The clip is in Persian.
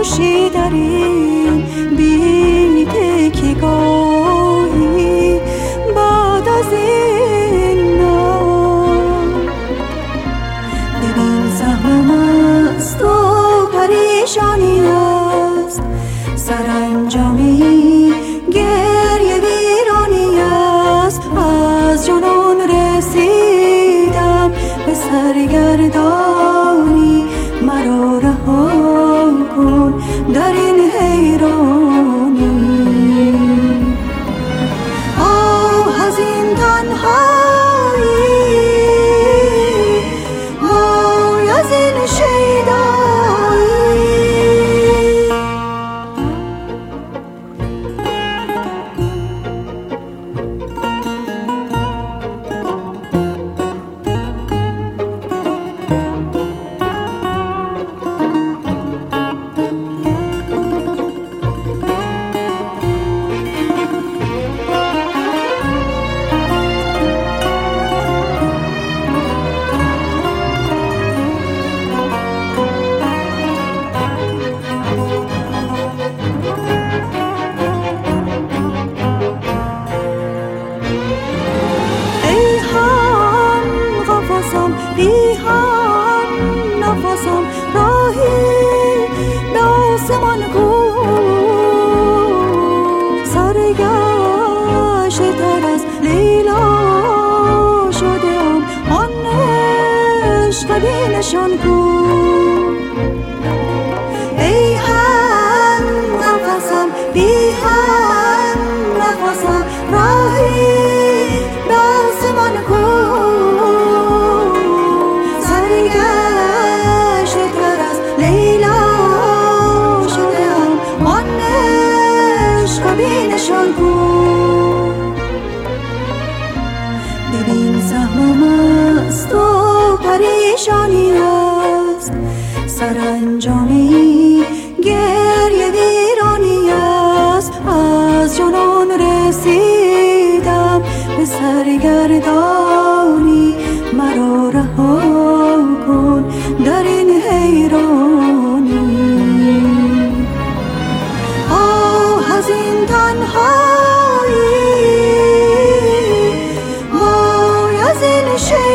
خاموشی در این بی تکیه‌گاهی بعد از این نام. ببین زحمم است و پریشانی است، سرانجامی گریه ویرانی است. از جنون رسیدم به سرگردانی، مرا رها کن در این حیرانی. آه از این تنهایی، وای از این شیدایی. بی هم نفسم، راهی به آسمان کو. سرگشته تر از لیلا شدم، آن عشق بینشان کو. ای هم نفسم، بی هم نفسم، راهی به آسمان کو. ببین زحمم است و پریشانی است، سرانجامی گریه ویرانی است. از جنون رسیدم به سرگردانی، مرا رها کن در این حیرانی. آه از این تنهایی، وای از این شیدایی.